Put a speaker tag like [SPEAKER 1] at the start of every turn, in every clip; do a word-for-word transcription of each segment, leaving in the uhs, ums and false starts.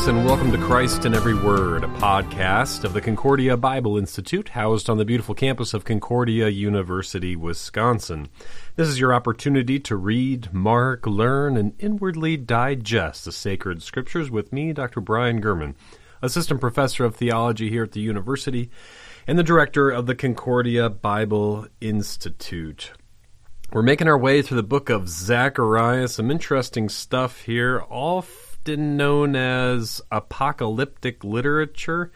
[SPEAKER 1] and welcome to Christ in Every Word, a podcast of the Concordia Bible Institute, housed on the beautiful campus of Concordia University, Wisconsin. This is your opportunity to read, mark, learn, and inwardly digest the sacred scriptures with me, Doctor Brian Gurman, Assistant Professor of Theology here at the university and the Director of the Concordia Bible Institute. We're making our way through the book of Zechariah, some interesting stuff here, all known as apocalyptic literature,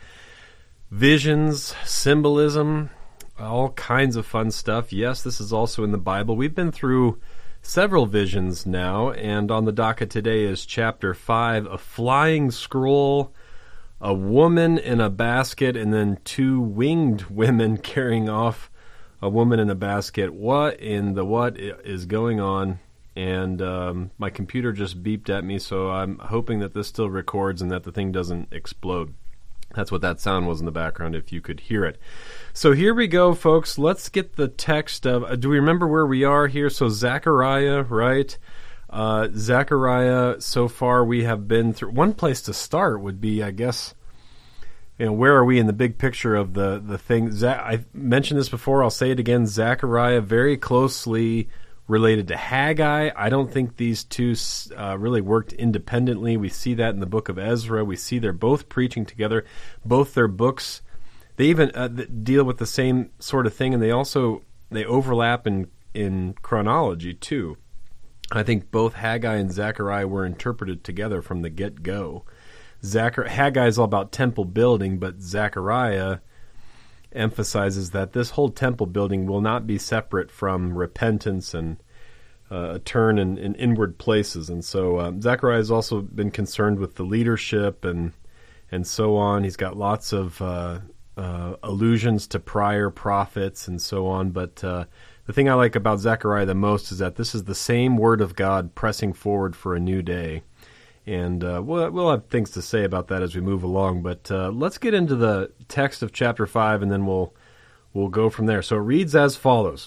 [SPEAKER 1] visions, symbolism, all kinds of fun stuff. Yes, this is also in the Bible. We've been through several visions now, and on the docket today is chapter five, a flying scroll, a woman in a basket, and then two winged women carrying off a woman in a basket. What in the what is going on? And um, my computer just beeped at me, so I'm hoping that this still records and that the thing doesn't explode. That's what that sound was in the background, if you could hear it. So here we go, folks. Let's get the text of... Uh, do we remember where we are here? So Zechariah, right? Uh, Zechariah, so far we have been through... One place to start would be, I guess... You know, where are we in the big picture of the, the thing? Za- I mentioned this before. I'll say it again. Zechariah very closely related to Haggai. I don't think these two uh, really worked independently. We see that in the book of Ezra. We see they're both preaching together. Both their books, they even uh, deal with the same sort of thing, and they also they overlap in, in chronology too. I think both Haggai and Zechariah were interpreted together from the get-go. Zachar- Haggai is all about temple building, but Zechariah emphasizes that this whole temple building will not be separate from repentance and uh, a turn in, in inward places. And so um, Zechariah has also been concerned with the leadership and and so on. He's got lots of uh, uh, allusions to prior prophets and so on. But uh, the thing I like about Zechariah the most is that this is the same word of God pressing forward for a new day. And uh, we'll, we'll have things to say about that as we move along. But uh, let's get into the text of chapter five, and then we'll we'll go from there. So it reads as follows.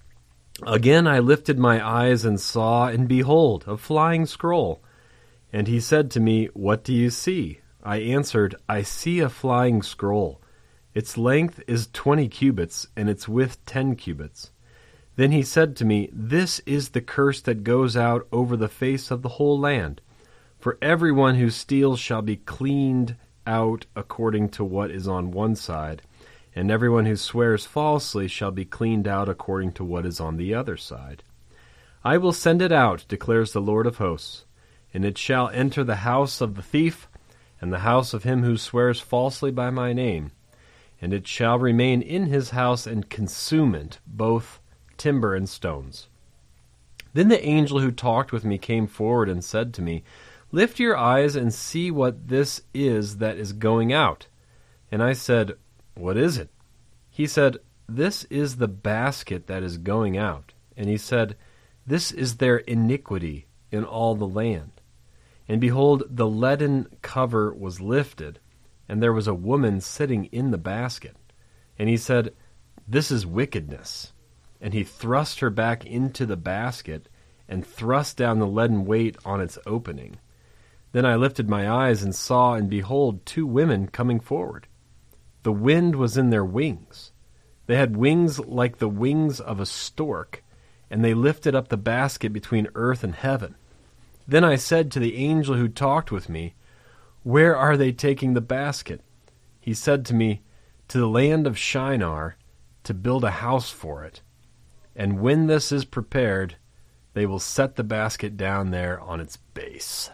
[SPEAKER 1] Again I lifted my eyes and saw, and behold, a flying scroll. And he said to me, What do you see? I answered, I see a flying scroll. Its length is twenty cubits, and its width ten cubits. Then he said to me, This is the curse that goes out over the face of the whole land. For everyone who steals shall be cleaned out according to what is on one side, and everyone who swears falsely shall be cleaned out according to what is on the other side. I will send it out, declares the Lord of hosts, and it shall enter the house of the thief, and the house of him who swears falsely by my name, and it shall remain in his house and consume it, both timber and stones. Then the angel who talked with me came forward and said to me, Lift your eyes and see what this is that is going out. And I said, What is it? He said, This is the basket that is going out. And he said, This is their iniquity in all the land. And behold, the leaden cover was lifted, and there was a woman sitting in the basket. And he said, This is wickedness. And he thrust her back into the basket, and thrust down the leaden weight on its opening. Then I lifted my eyes and saw, and behold, two women coming forward. The wind was in their wings. They had wings like the wings of a stork, and they lifted up the basket between earth and heaven. Then I said to the angel who talked with me, Where are they taking the basket? He said to me, To the land of Shinar, to build a house for it. And when this is prepared, they will set the basket down there on its base.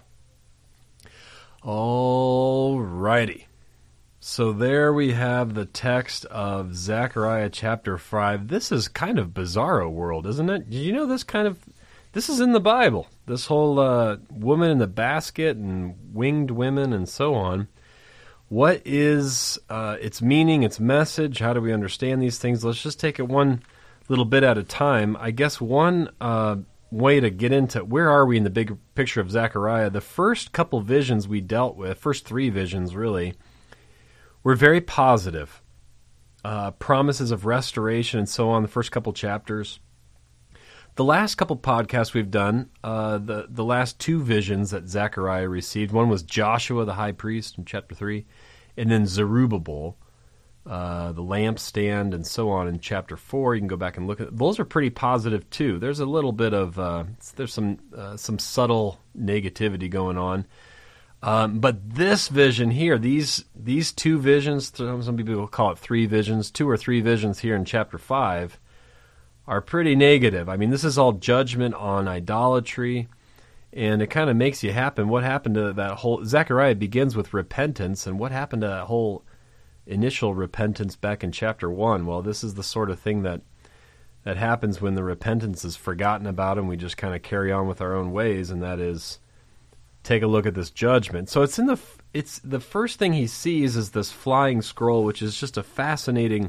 [SPEAKER 1] All righty. So there we have the text of Zechariah chapter five. This is kind of bizarro world, isn't it? Did you know this kind of... This is in the Bible. This whole uh, woman in the basket and winged women and so on. What is uh, its meaning, its message? How do we understand these things? Let's just take it one little bit at a time. I guess one... Uh, way to get into where are we in the big picture of Zechariah. The first couple visions we dealt with, first three visions really, were very positive. Uh, promises of restoration and so on, the first couple chapters. The last couple podcasts we've done, uh, the, the last two visions that Zechariah received, one was Joshua the high priest in chapter three, and then Zerubbabel, uh, the lampstand, and so on in chapter four. You can go back and look at it. Those are pretty positive too. There's a little bit of, uh, there's some uh, some subtle negativity going on. Um, but this vision here, these these two visions, some people will call it three visions, two or three visions here in chapter five, are pretty negative. I mean, this is all judgment on idolatry, and it kind of makes you happen. What happened to that whole... Zechariah begins with repentance, and what happened to that whole initial repentance back in chapter one? Well, this is the sort of thing that that happens when the repentance is forgotten about and we just kind of carry on with our own ways, and that is take a look at this judgment. So it's in the... It's the first thing he sees is this flying scroll, which is just a fascinating...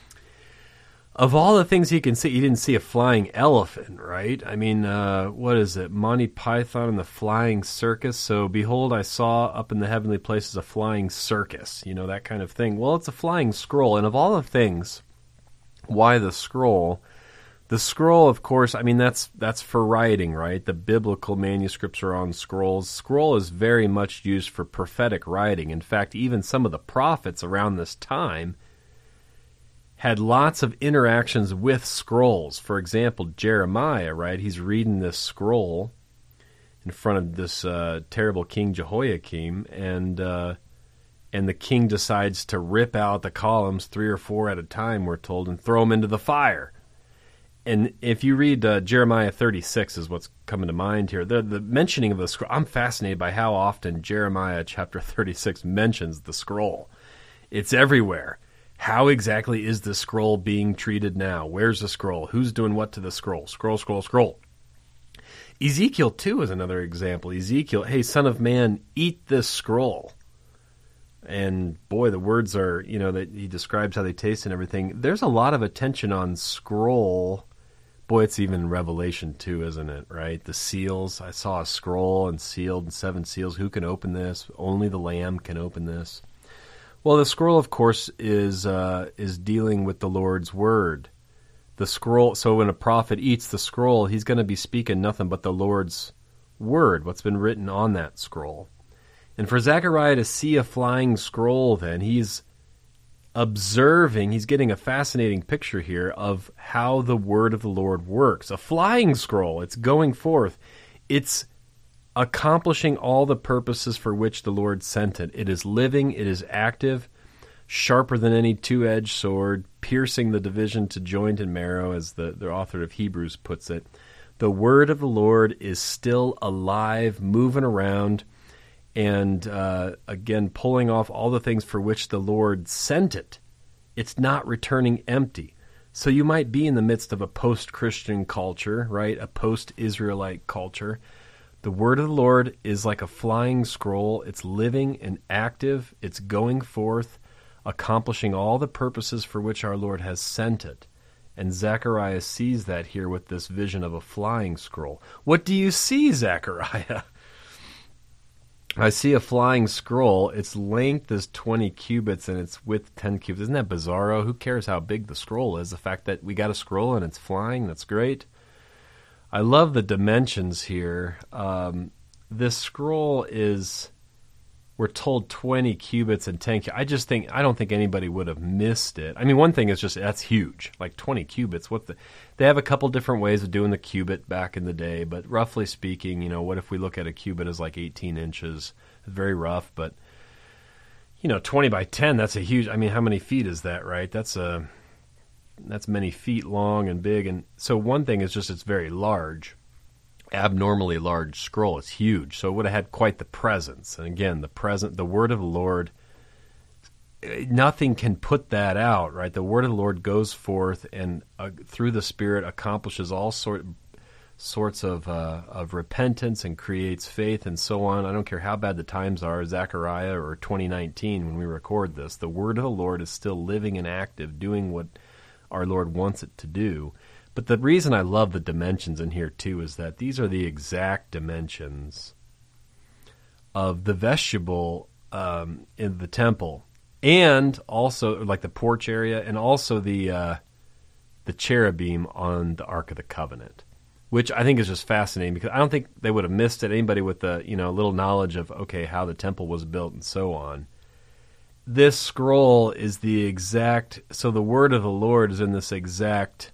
[SPEAKER 1] Of all the things he can see, he didn't see a flying elephant, right? I mean, uh, what is it? Monty Python and the Flying Circus. So, behold, I saw up in the heavenly places a flying circus, you know, that kind of thing. Well, it's a flying scroll. And of all the things, why the scroll? The scroll, of course, I mean, that's that's for writing, right? The biblical manuscripts are on scrolls. Scroll is very much used for prophetic writing. In fact, even some of the prophets around this time had lots of interactions with scrolls. For example, Jeremiah, right? He's reading this scroll in front of this uh, terrible King Jehoiakim, and uh, and the king decides to rip out the columns, three or four at a time, we're told, and throw them into the fire. And if you read uh, Jeremiah thirty-six is what's coming to mind here. The, the mentioning of the scroll, I'm fascinated by how often Jeremiah chapter thirty-six mentions the scroll. It's everywhere. How exactly is the scroll being treated now? Where's the scroll? Who's doing what to the scroll? Scroll, scroll, scroll. Ezekiel too is another example. Ezekiel, hey, son of man, eat this scroll. And boy, the words are, you know, that he describes how they taste and everything. There's a lot of attention on scroll. Boy, it's even in Revelation too, isn't it, right? The seals. I saw a scroll and sealed and seven seals. Who can open this? Only the Lamb can open this. Well, the scroll, of course, is uh, is dealing with the Lord's word. The scroll. So when a prophet eats the scroll, he's going to be speaking nothing but the Lord's word, what's been written on that scroll. And for Zechariah to see a flying scroll, then he's observing. He's getting a fascinating picture here of how the word of the Lord works. A flying scroll. It's going forth. It's accomplishing all the purposes for which the Lord sent it. It is living, it is active, sharper than any two-edged sword, piercing the division to joint and marrow, as the, the author of Hebrews puts it. The word of the Lord is still alive, moving around, and uh, again, pulling off all the things for which the Lord sent it. It's not returning empty. So you might be in the midst of a post-Christian culture, right? A post-Israelite culture. The word of the Lord is like a flying scroll. It's living and active. It's going forth, accomplishing all the purposes for which our Lord has sent it. And Zechariah sees that here with this vision of a flying scroll. What do you see, Zechariah? I see a flying scroll. Its length is twenty cubits and its width ten cubits. Isn't that bizarro? Who cares how big the scroll is? The fact that we got a scroll and it's flying, that's great. I love the dimensions here. Um, this scroll is, we're told twenty cubits and ten cubits. I just think, I don't think anybody would have missed it. I mean, one thing is just, that's huge. Like twenty cubits. What the? They have a couple different ways of doing the cubit back in the day, but roughly speaking, you know, what if we look at a cubit as like eighteen inches? It's very rough, but, you know, twenty by ten, that's a huge, I mean, how many feet is that, right? That's a... That's many feet long and big. And so one thing is just it's very large, abnormally large scroll. It's huge. So it would have had quite the presence. And again, the present, the word of the Lord, nothing can put that out, right? The word of the Lord goes forth and uh, through the Spirit accomplishes all sort, sorts of uh, of repentance and creates faith and so on. I don't care how bad the times are, Zechariah or twenty nineteen when we record this, the word of the Lord is still living and active, doing what our Lord wants it to do. But the reason I love the dimensions in here too is that these are the exact dimensions of the vestibule um, in the temple, and also like the porch area, and also the uh, the cherubim on the Ark of the Covenant. which I think is just fascinating because I don't think they would have missed it. Anybody with the, you know, little knowledge of, okay, how the temple was built and so on. This scroll is the exact, so the word of the Lord is in this exact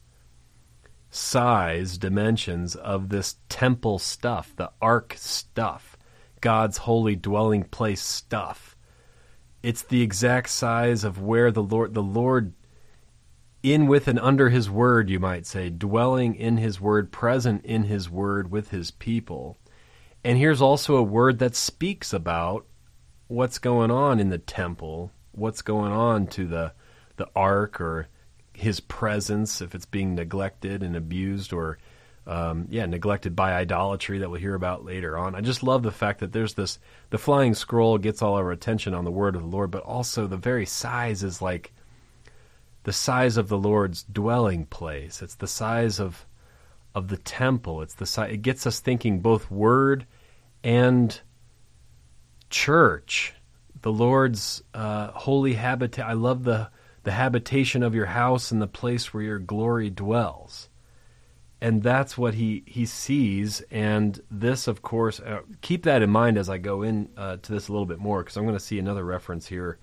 [SPEAKER 1] size, dimensions of this temple stuff, the ark stuff, God's holy dwelling place stuff. It's the exact size of where the Lord, the Lord in, with, and under his word, you might say, dwelling in his word, present in his word with his people. And here's also a word that speaks about what's going on in the temple, what's going on to the the ark or his presence, if it's being neglected and abused or, um, yeah, neglected by idolatry that we'll hear about later on. I just love the fact that there's this, the flying scroll gets all our attention on the word of the Lord, but also the very size is like the size of the Lord's dwelling place. It's the size of of the temple. It's the size. It gets us thinking both word and church. The Lord's uh, holy habitat. I love the the habitation of your house and the place where your glory dwells. And that's what he, he sees. And this, of course, uh, keep that in mind as I go in uh, to this a little bit more, because I'm going to see another reference here.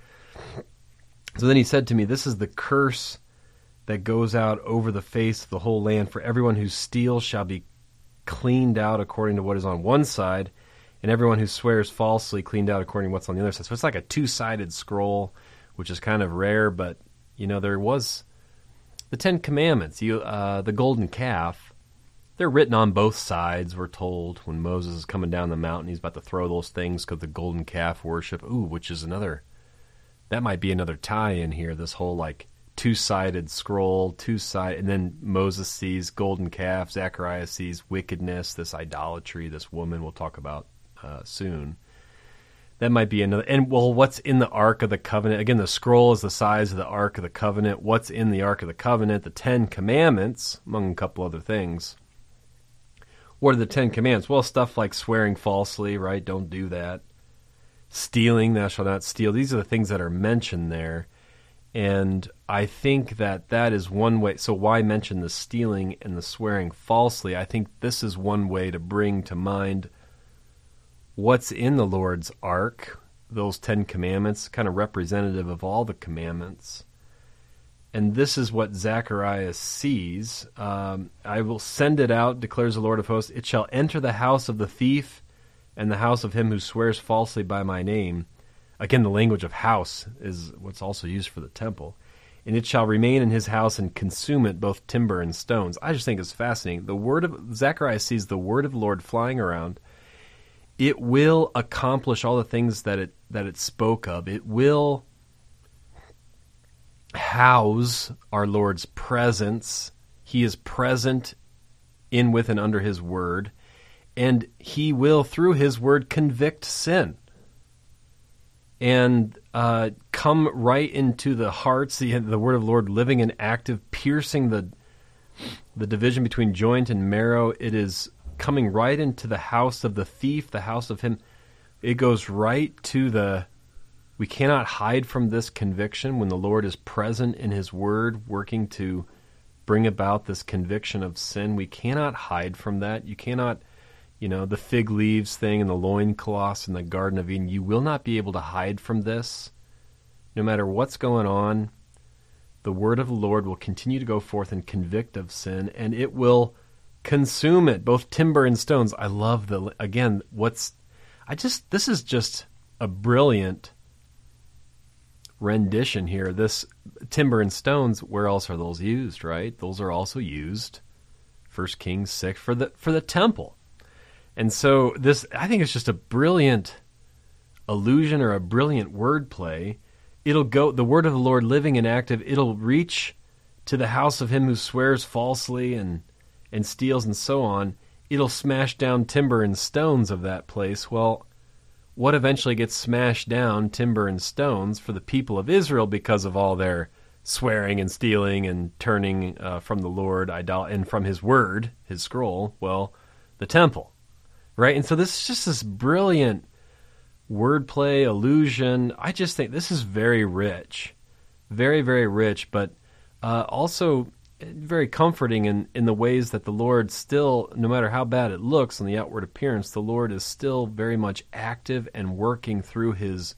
[SPEAKER 1] So then he said to me, this is the curse that goes out over the face of the whole land. For everyone who steals shall be cleaned out according to what is on one side, and everyone who swears falsely cleaned out according to what's on the other side. So it's like a two-sided scroll, which is kind of rare, but, you know, there was the Ten Commandments, you, uh, the golden calf. They're written on both sides, we're told, when Moses is coming down the mountain. He's about to throw those things because the golden calf worship, ooh, which is another... That might be another tie-in here, this whole, like, two-sided scroll, two-sided, and then Moses sees golden calf, Zechariah sees wickedness, this idolatry, this woman we'll talk about uh, soon. That might be another, and, well, what's in the Ark of the Covenant? Again, the scroll is the size of the Ark of the Covenant. What's in the Ark of the Covenant? The Ten Commandments, among a couple other things. What are the Ten Commandments? Well, stuff like swearing falsely, right? Don't do that. Stealing, thou shalt not steal. These are the things that are mentioned there. And I think that that is one way. So why mention the stealing and the swearing falsely? I think this is one way to bring to mind what's in the Lord's Ark, those Ten Commandments, kind of representative of all the commandments. And this is what Zechariah sees. Um, I will send it out, declares the Lord of hosts. It shall enter the house of the thief and the house of him who swears falsely by my name. Again, the language of house is what's also used for the temple. And it shall remain in his house and consume it, both timber and stones. I just think it's fascinating. The word of Zechariah sees the word of the Lord flying around. It will accomplish all the things that it that it spoke of. It will house our Lord's presence. He is present in, with, and under his word. And he will, through his word, convict sin and uh, come right into the hearts, the, the word of the Lord living and active, piercing the the division between joint and marrow. It is coming right into the house of the thief, the house of him. It goes right to the, we cannot hide from this conviction when the Lord is present in his word, working to bring about this conviction of sin. We cannot hide from that. You cannot... You know, the fig leaves thing and the loincloths in the Garden of Eden, you will not be able to hide from this. No matter what's going on, the word of the Lord will continue to go forth and convict of sin, and it will consume it, both timber and stones. I love the, again, what's, I just, this is just a brilliant rendition here. This timber and stones, where else are those used, right? Those are also used, First Kings six, for the for the temple. And so this, I think it's just a brilliant allusion or a brilliant wordplay. It'll go, the word of the Lord living and active, it'll reach to the house of him who swears falsely and, and steals and so on. It'll smash down timber and stones of that place. Well, what eventually gets smashed down, timber and stones, for the people of Israel because of all their swearing and stealing and turning uh, from the Lord idol- and from his word, his scroll? Well, the temple. Right? And so this is just this brilliant wordplay, allusion. I just think this is very rich. Very, very rich. But uh, also, very comforting in, in the ways that the Lord still, no matter how bad it looks on the outward appearance, the Lord is still very much active and working through His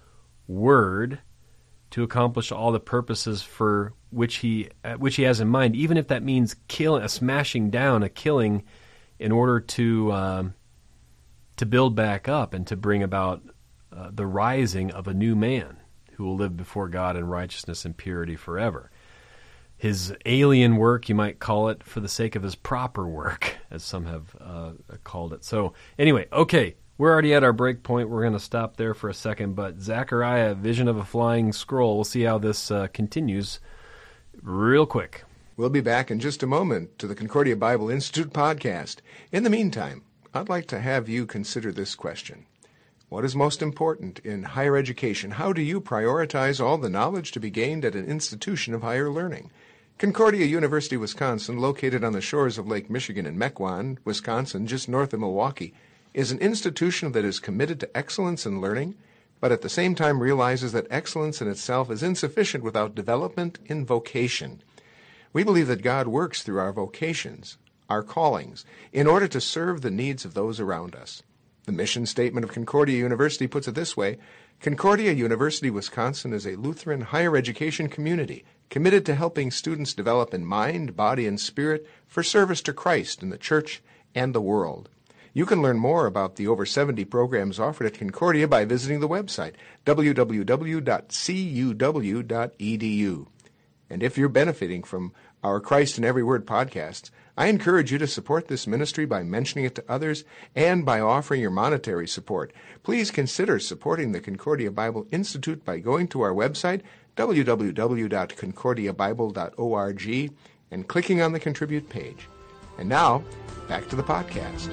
[SPEAKER 1] Word to accomplish all the purposes for which He which He has in mind, even if that means killing, a smashing down, a killing, in order to um, to build back up and to bring about uh, the rising of a new man who will live before God in righteousness and purity forever. His alien work, you might call it, for the sake of His proper work, as some have uh, called it. So anyway, okay, we're already at our break point. We're going to stop there for a second. But Zechariah, Vision of a Flying Scroll, we'll see how this uh, continues real quick.
[SPEAKER 2] We'll be back in just a moment to the Concordia Bible Institute podcast. In the meantime, I'd like to have you consider this question. What is most important in higher education? How do you prioritize all the knowledge to be gained at an institution of higher learning? Concordia University, Wisconsin, located on the shores of Lake Michigan in Mequon, Wisconsin, just north of Milwaukee, is an institution that is committed to excellence in learning, but at the same time realizes that excellence in itself is insufficient without development in vocation. We believe that God works through our vocations, our callings, in order to serve the needs of those around us. The mission statement of Concordia University puts it this way: Concordia University, Wisconsin is a Lutheran higher education community committed to helping students develop in mind, body, and spirit for service to Christ in the church and the world. You can learn more about the over seventy programs offered at Concordia by visiting the website w w w dot c u w dot e d u. And if you're benefiting from our Christ in Every Word podcasts, I encourage you to support this ministry by mentioning it to others and by offering your monetary support. Please consider supporting the Concordia Bible Institute by going to our website, w w w dot concordia bible dot org, and clicking on the Contribute page. And now, back to the podcast.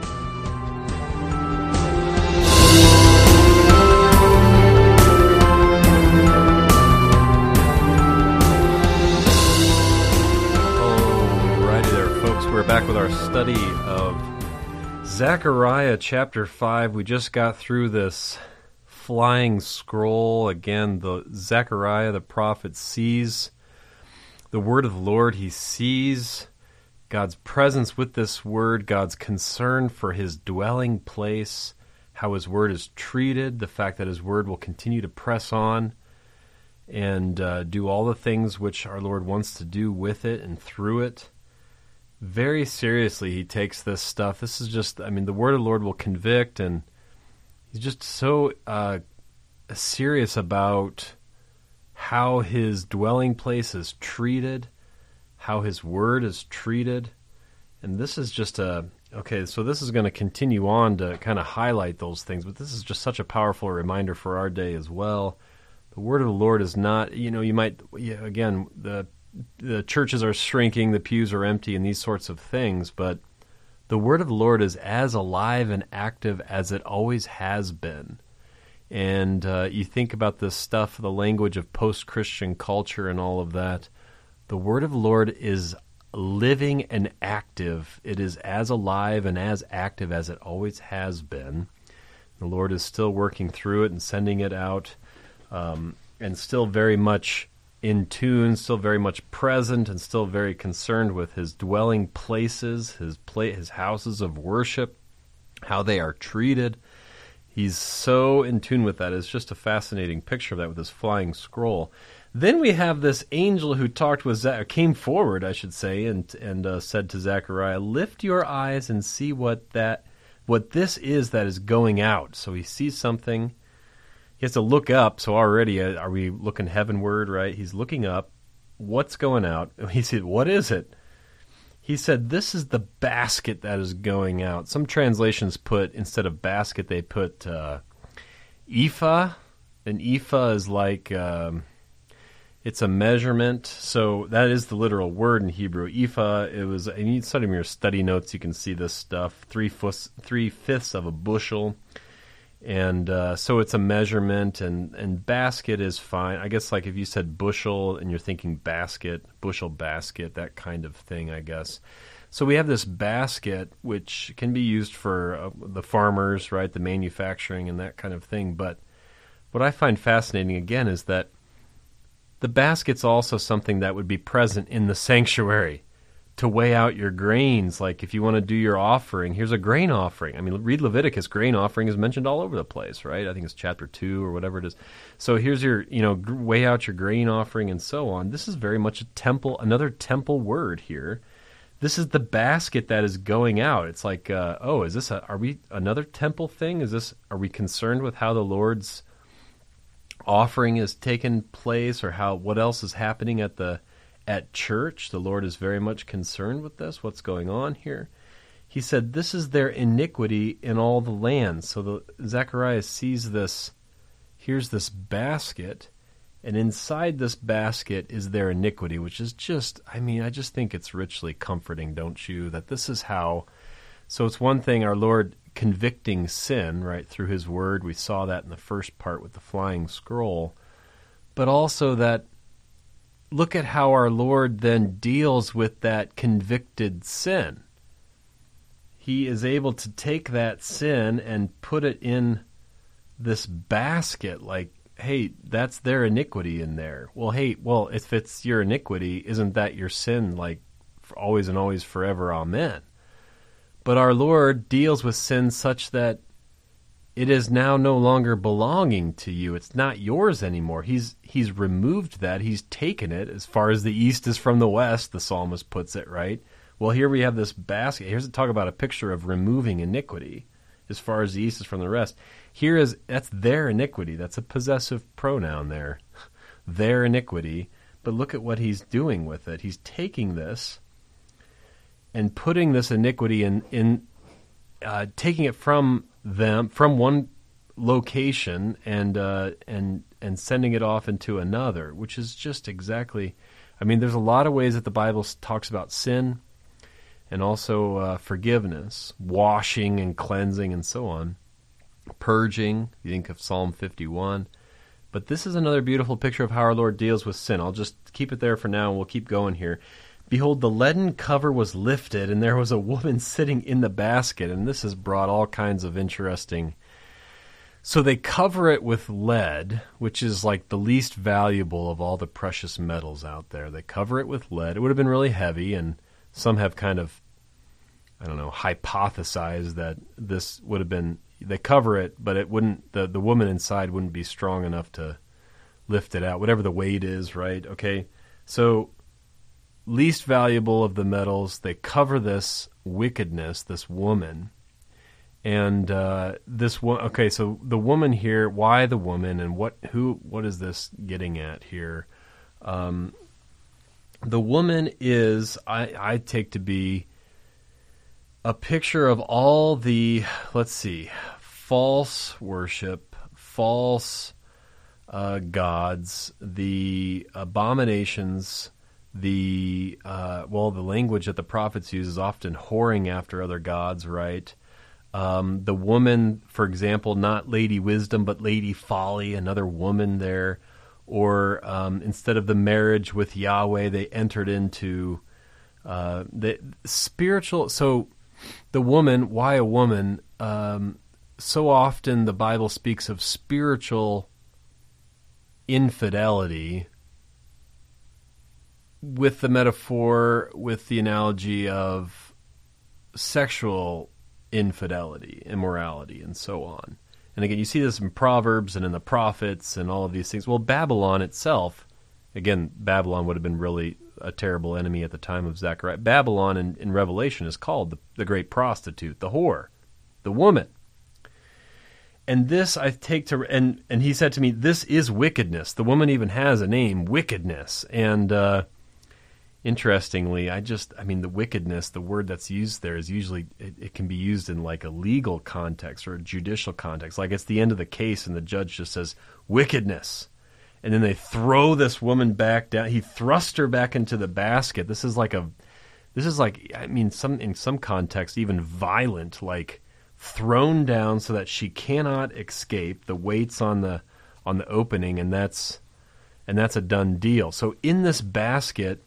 [SPEAKER 1] We're back with our study of Zechariah chapter five. We just got through this flying scroll. Again, the Zechariah, the prophet, sees the word of the Lord. He sees God's presence with this word, God's concern for His dwelling place, how His word is treated, the fact that His word will continue to press on and uh, do all the things which our Lord wants to do with it and through it. Very seriously, He takes this stuff. This is just, I mean, the word of the Lord will convict, and He's just so uh, serious about how His dwelling place is treated, how His word is treated. And this is just a, okay, so this is going to continue on to kind of highlight those things, but this is just such a powerful reminder for our day as well. The word of the Lord is not, you know, you might, yeah, again, the the churches are shrinking, the pews are empty, and these sorts of things, but the word of the Lord is as alive and active as it always has been. And uh, you think about this stuff, the language of post-Christian culture and all of that, the word of the Lord is living and active. It is as alive and as active as it always has been. The Lord is still working through it and sending it out, um, and still very much in tune, still very much present, and still very concerned with His dwelling places, His pla- His houses of worship, how they are treated. He's so in tune with that. It's just a fascinating picture of that with this flying scroll. Then we have this angel who talked with Zach, came forward, I should say, and and uh, said to Zechariah, "Lift your eyes and see what that, what this is that is going out." So he sees something. He has to look up, so already, uh, are we looking heavenward, right? He's looking up. What's going out? He said, what is it? He said, this is the basket that is going out. Some translations put, instead of basket, they put uh, ephah. An ephah is like, um, it's a measurement. So that is the literal word in Hebrew. Ephah, it was, and you study in your study notes, you can see this stuff, three-fifths, three-fifths of a bushel. And uh, so it's a measurement, and, and basket is fine. I guess like if you said bushel and you're thinking basket, bushel basket, that kind of thing, I guess. So we have this basket, which can be used for uh, the farmers, right, the manufacturing and that kind of thing. But what I find fascinating, again, is that The basket's also something that would be present in the sanctuary to weigh out your grains. Like if you want to do your offering, here's a grain offering. I mean, read Leviticus, grain offering is mentioned all over the place, right? I think it's chapter two or whatever it is. So here's your, you know, weigh out your grain offering and so on. This is very much a temple, another temple word here. This is the basket that is going out. It's like, uh, oh, is this a, are we another temple thing? Is this, are we concerned with how the Lord's offering is taking place, or how, what else is happening at the, at church? The Lord is very much concerned with this. What's going on here? He said, this is their iniquity in all the land. So the, Zechariah sees this, here's this basket, and inside this basket is their iniquity, which is just, I mean, I just think it's richly comforting, don't you? That this is how, so it's one thing, our Lord convicting sin, right, through his word. We saw that in the first part with the flying scroll. But also that, look at how our Lord then deals with that convicted sin. He is able to take that sin and put it in this basket, like, hey, that's their iniquity in there. Well, hey, well, if it's your iniquity, isn't that your sin, like, for always and always forever, amen? But our Lord deals with sin such that it is now no longer belonging to you. It's not yours anymore. He's he's removed that. He's taken it as far as the east is from the west, the psalmist puts it, right? Well, here we have this basket. Here's a talk about a picture of removing iniquity as far as the east is from the west. Here is, that's their iniquity. That's a possessive pronoun there. Their iniquity. But look at what he's doing with it. He's taking this and putting this iniquity in, in uh, taking it from them, from one location, and uh, and and sending it off into another, which is just exactly, I mean, there's a lot of ways that the Bible talks about sin, and also uh, forgiveness, washing and cleansing and so on, purging. You think of Psalm fifty-one. But this is another beautiful picture of how our Lord deals with sin. I'll just keep it there for now, and we'll keep going here. Behold, the leaden cover was lifted, and there was a woman sitting in the basket. And this has brought all kinds of interesting... So they cover it with lead, which is like the least valuable of all the precious metals out there. They cover it with lead. It would have been really heavy, and some have kind of, I don't know, hypothesized that this would have been... They cover it, but it wouldn't... The, the woman inside wouldn't be strong enough to lift it out, whatever the weight is, right? Okay, so... least valuable of the metals, they cover this wickedness, this woman, and uh, this one. Okay, so the woman here. Why the woman, and what? Who? What is this getting at here? Um, the woman is, I, I take to be a picture of all the, let's see, false worship, false uh, gods, the abominations. The, uh, well, the language that the prophets use is often whoring after other gods, right? Um, the woman, for example, not Lady Wisdom, but Lady Folly, another woman there. Or um, instead of the marriage with Yahweh, they entered into uh, the spiritual. So the woman, why a woman? Um, so often the Bible speaks of spiritual infidelity with the metaphor, with the analogy of sexual infidelity, immorality, and so on. And again, you see this in Proverbs and in the prophets and all of these things. Well, Babylon itself, again, Babylon would have been really a terrible enemy at the time of Zechariah. Babylon in, in Revelation is called the, the great prostitute, the whore, the woman. And this I take to, and, and he said to me, this is wickedness. The woman even has a name, wickedness. And, uh, interestingly, I just, I mean, the wickedness, the word that's used there is usually, it, it can be used in like a legal context or a judicial context. Like it's the end of the case and the judge just says, wickedness. And then they throw this woman back down. He thrust her back into the basket. This is like a, this is like, I mean, some in some context, even violent, like thrown down so that she cannot escape. The weight's on the, on the opening, and that's, and that's a done deal. So in this basket,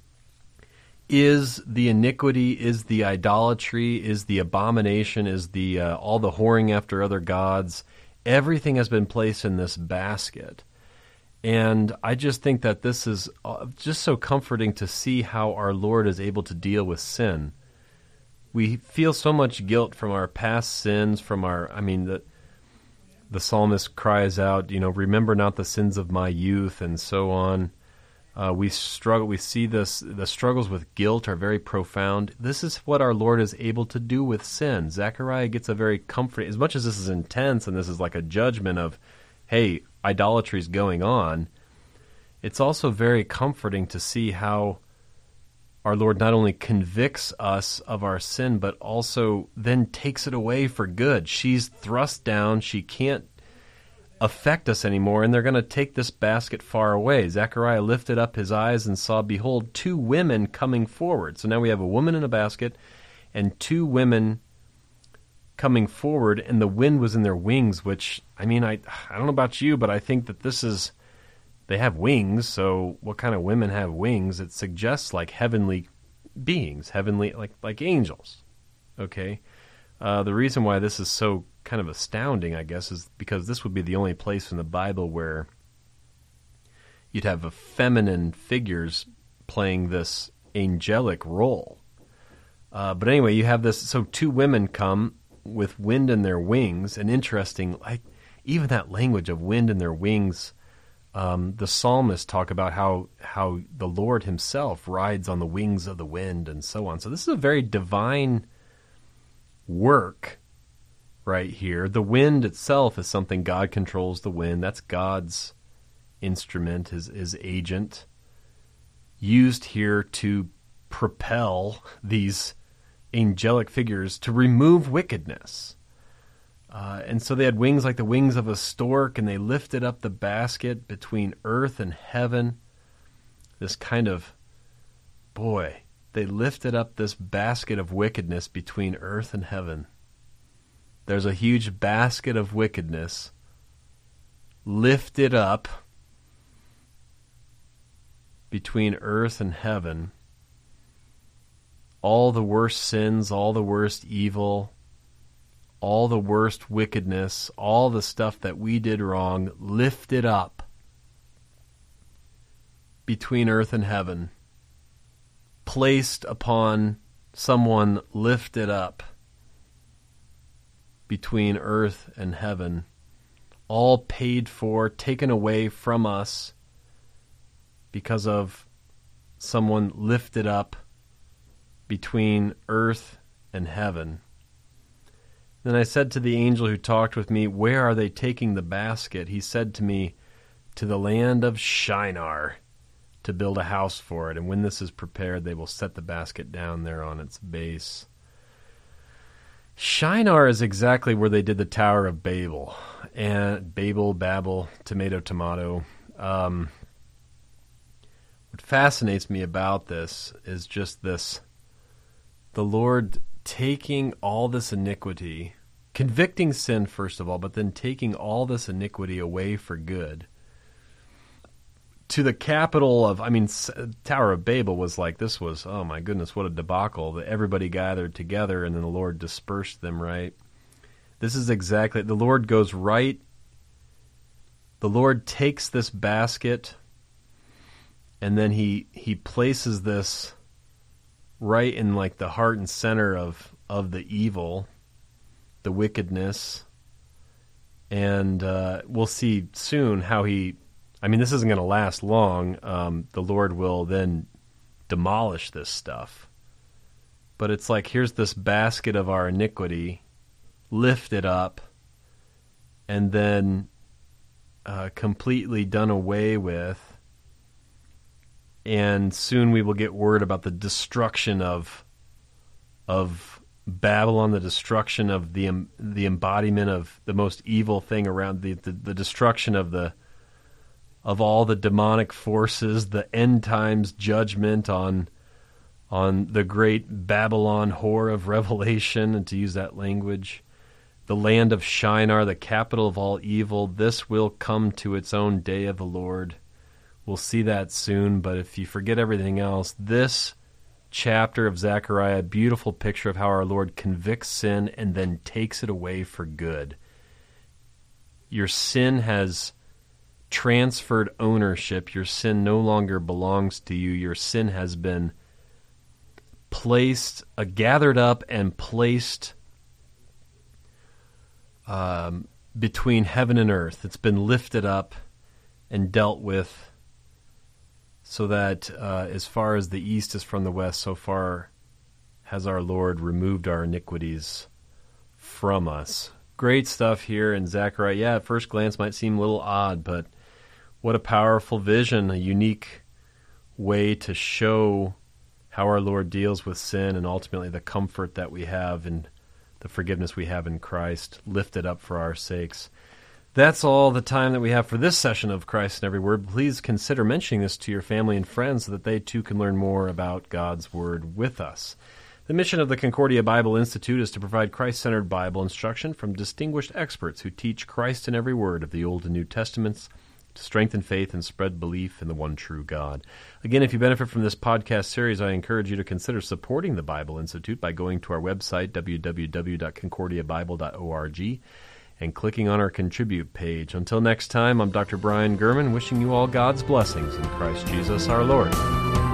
[SPEAKER 1] is the iniquity, is the idolatry, is the abomination, is the uh, all the whoring after other gods. Everything has been placed in this basket. And I just think that this is just so comforting to see how our Lord is able to deal with sin. We feel so much guilt from our past sins, from our, I mean, the, the psalmist cries out, you know, remember not the sins of my youth, and so on. Uh, we struggle, we see this, the struggles with guilt are very profound. This is what our Lord is able to do with sin. Zechariah gets a very comforting, as much as this is intense and this is like a judgment of, hey, idolatry is going on, it's also very comforting to see how our Lord not only convicts us of our sin, but also then takes it away for good. She's thrust down. She can't affect us anymore, and they're going to take this basket far away. Zechariah lifted up his eyes and saw, behold, two women coming forward. So now we have a woman in a basket and two women coming forward, and the wind was in their wings, which, I mean, I, I don't know about you, but I think that this is, they have wings, so what kind of women have wings? It suggests like heavenly beings, heavenly, like like angels, okay? Uh, the reason why this is so kind of astounding, I guess, is because this would be the only place in the Bible where you'd have a feminine figures playing this angelic role. Uh, but anyway, you have this, so two women come with wind in their wings, and interesting, like even that language of wind in their wings, um, the psalmists talk about how how the Lord himself rides on the wings of the wind and so on. So this is a very divine work right here. The wind itself is something God controls. The wind, that's God's instrument, his, his agent, used here to propel these angelic figures to remove wickedness. Uh, and so they had wings like the wings of a stork, and they lifted up the basket between earth and heaven. This kind of, boy, they lifted up this basket of wickedness between earth and heaven. There's a huge basket of wickedness lifted up between earth and heaven. All the worst sins, all the worst evil, all the worst wickedness, all the stuff that we did wrong, lifted up between earth and heaven, placed upon someone lifted up between earth and heaven, all paid for, taken away from us because of someone lifted up between earth and heaven. Then I said to the angel who talked with me, where are they taking the basket? He said to me, to the land of Shinar, to build a house for it. And when this is prepared, they will set the basket down there on its base. Shinar is exactly where they did the Tower of Babel. And Babel, Babel, tomato, tomato. Um, what fascinates me about this is just this, the Lord taking all this iniquity, convicting sin first of all, but then taking all this iniquity away for good. To the capital of, I mean, Tower of Babel was like, this was, oh my goodness, what a debacle, that everybody gathered together and then the Lord dispersed them, right? This is exactly, the Lord goes right, the Lord takes this basket and then he he places this right in like the heart and center of, of the evil, the wickedness, and uh, we'll see soon how he, I mean, this isn't going to last long. Um, the Lord will then demolish this stuff. But it's like, here's this basket of our iniquity, lifted up, and then uh, completely done away with. And soon we will get word about the destruction of of Babylon, the destruction of the the embodiment of the most evil thing around, the, the, the destruction of the of all the demonic forces, the end times judgment on on the great Babylon whore of Revelation, and to use that language, the land of Shinar, the capital of all evil. This will come to its own day of the Lord. We'll see that soon, but if you forget everything else, this chapter of Zechariah, a beautiful picture of how our Lord convicts sin and then takes it away for good. Your sin has transferred ownership. Your sin no longer belongs to you. Your sin has been placed, uh, gathered up and placed um, between heaven and earth. It's been lifted up and dealt with so that uh, as far as the east is from the west, so far has our Lord removed our iniquities from us. Great stuff here in Zechariah. Yeah, at first glance might seem a little odd, but what a powerful vision, a unique way to show how our Lord deals with sin and ultimately the comfort that we have and the forgiveness we have in Christ, lifted up for our sakes. That's all the time that we have for this session of Christ in Every Word. Please consider mentioning this to your family and friends so that they too can learn more about God's Word with us. The mission of the Concordia Bible Institute is to provide Christ-centered Bible instruction from distinguished experts who teach Christ in every word of the Old and New Testaments to strengthen faith and spread belief in the one true God. Again, if you benefit from this podcast series, I encourage you to consider supporting the Bible Institute by going to our website, w w w dot concordia bible dot org, and clicking on our Contribute page. Until next time, I'm Doctor Brian Gurman, wishing you all God's blessings in Christ Jesus our Lord.